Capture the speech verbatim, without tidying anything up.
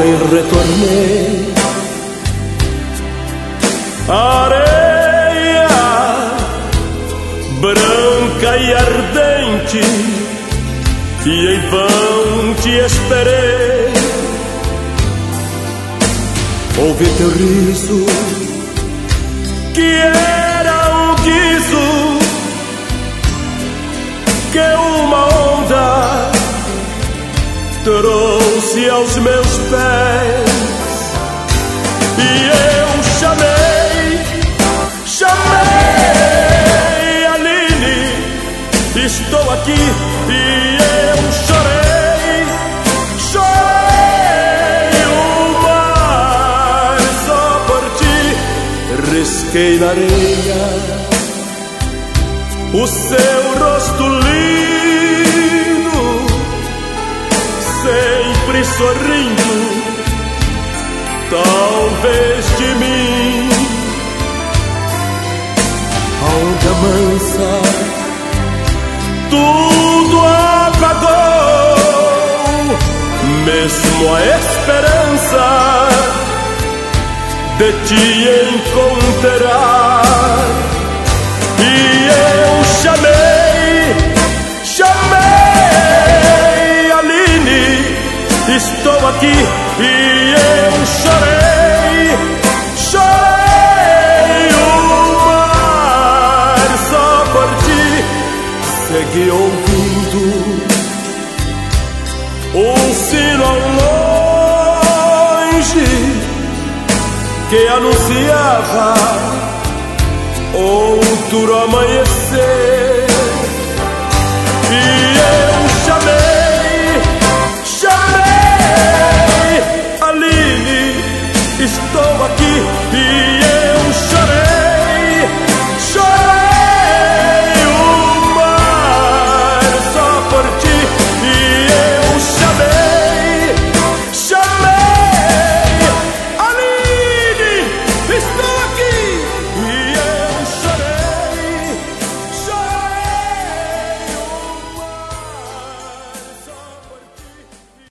ontem retornei. Areia branca e ardente, e em vão te esperei. Ouvi teu riso, que era um guiso que uma onda trouxe aos meus pés. E eu chamei, chamei Aline, estou aqui. E eu chorei, chorei o mar só por ti. Risquei na areia o seu rosto lindo, sempre sorrindo, talvez de mim. A onda mansa tudo apagou, mesmo a esperança de te encontrar. E eu chamei, chamei Aline, estou aqui. E eu chorei, chorei o mar só por ti. Segui ouvindo um sino ao longe que anunciava outro amanhecer.